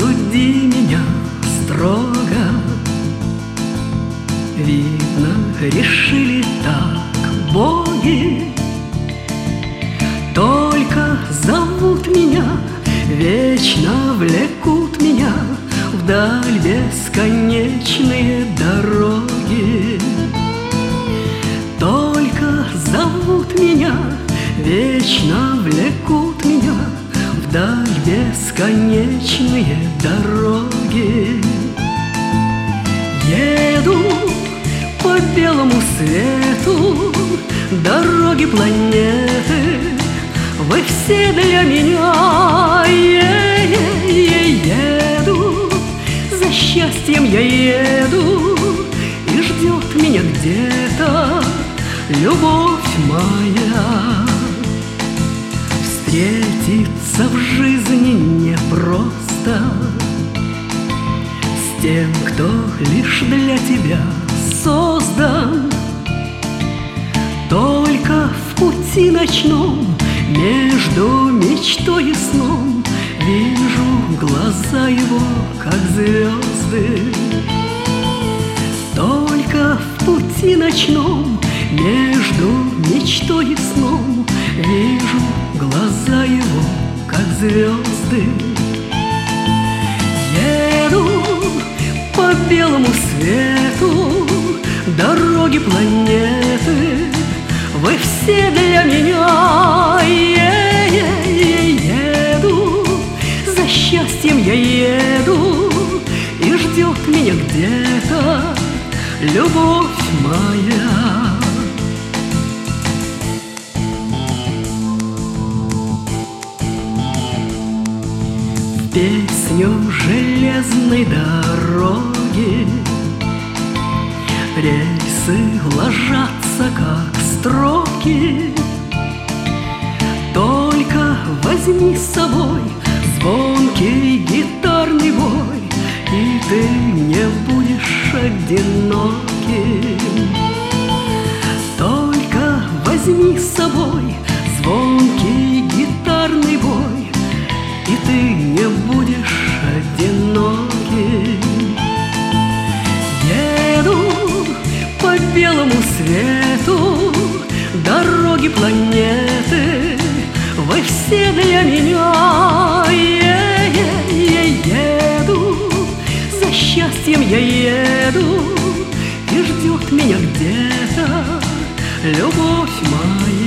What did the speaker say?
суди меня строго. Видно, решили так боги. Только зовут меня, вечно влекут меня вдаль бесконечные дороги. Только зовут меня, вечно влекут меня вдаль бесконечные дороги. Еду по белому свету дороги планеты, вы все для меня. Еду, за счастьем я еду, и ждет меня где-то любовь моя. Встретиться в жизни непросто с тем, кто лишь для тебя создан. Только в пути ночном между мечтой и сном вижу глаза его, как звезды. Только в пути ночном между мечтой и сном вижу глаза его, как звезды. Еду по белому свету дороги планеты, вы все для меня. Еду, за счастьем я еду, и ждет меня где-то любовь моя. В песню железной дороги рельсы ложатся, как строки. Только возьми с собой звонкий гитарный бой, и ты не будешь одиноким. Только возьми с собой звонкий гитарный бой, и ты не будешь одиноким. Еду по белому свету дороги планеты, вы все для меня. Еду, за счастьем я еду, и ждет меня где-то любовь моя.